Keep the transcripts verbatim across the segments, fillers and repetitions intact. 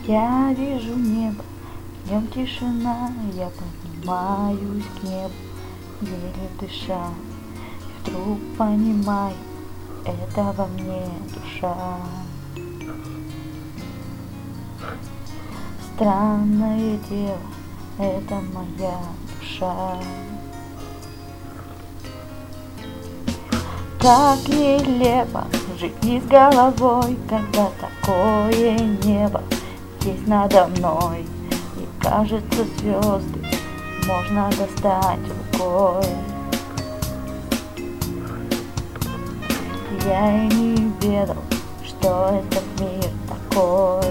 Я вижу небо, в нем тишина, я поднимаюсь к небу, еле дыша, и вдруг понимаю, это во мне душа. Странное дело, это моя душа. Как нелепо жить не с головой, когда такое небо есть надо мной, и кажется, звезды можно достать рукой. Я и не ведал, что этот мир такой.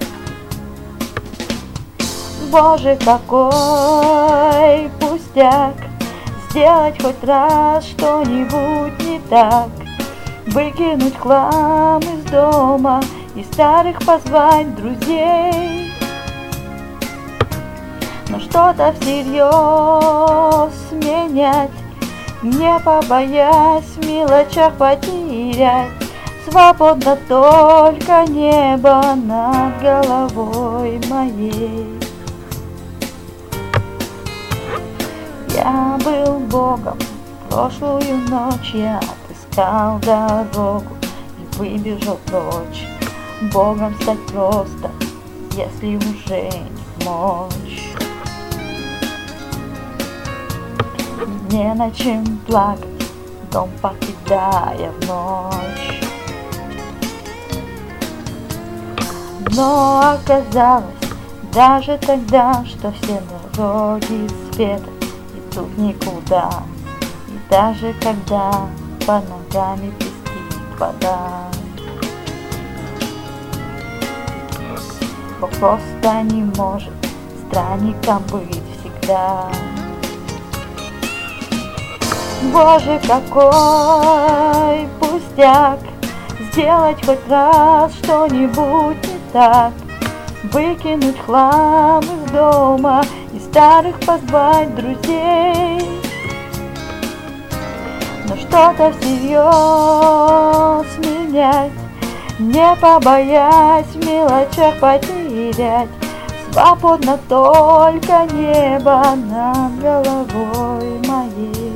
Боже, какой пустяк сделать хоть раз что-нибудь не так, выкинуть хлам из дома и старых позвать друзей. Но что-то всерьез менять, не побоясь в мелочах потерять. Свободно только небо над головой моей. Я был Богом, прошлую ночь я отыскал дорогу и выбежал прочь. Богом стать просто, если уже не мочь. Не на чем плакать, дом покидая в ночь. Но оказалось даже тогда, что все дороги света идут никуда. И даже когда под ногами пестит вода, Бог просто не может странником быть всегда. Боже, какой пустяк сделать хоть раз что-нибудь не так, выкинуть хлам из дома и старых позвать друзей. Но что-то всерьез менять, не побоясь в мелочах потерять. Свободно только небо над головой моей.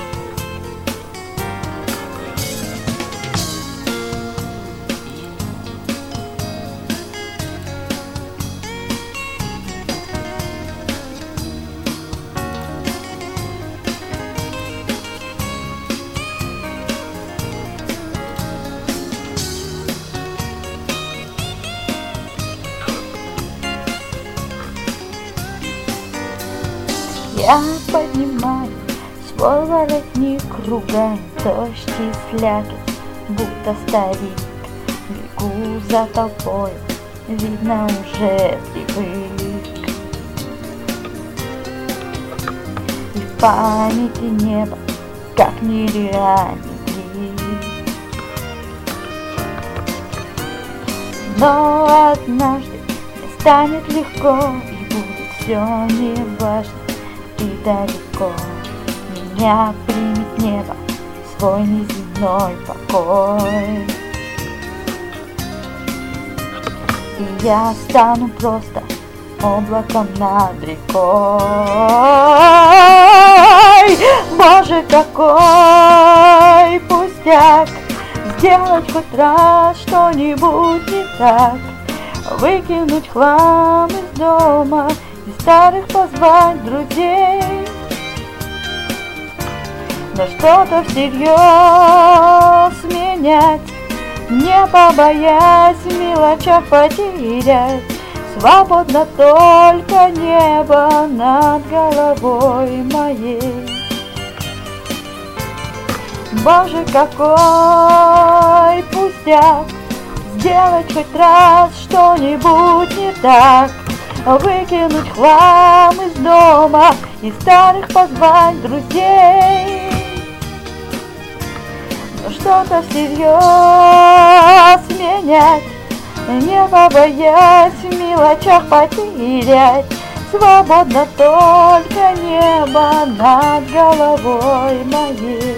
Я поднимаю свой воротник, ругаю дождь и слякоть, будто старик. Бегу за толпой, видно уже привык. И в памяти небо, как нереальный блик. Но однажды мне станет легко, и будет все неважно. И далеко меня примет небо, свой неземной покой. И я стану просто облаком над рекой. Боже, какой пустяк сделать хоть раз что-нибудь не так, выкинуть хлам из дома и старых позвать друзей. Но что-то всерьез менять, не побоясь в мелочах потерять. Свободно только небо над головой моей. Боже, какой пустяк сделать хоть раз что-нибудь не так, выкинуть хлам из дома и старых позвать друзей. Но что-то всерьез менять, не побоясь в мелочах потерять. Свободно только небо над головой моей.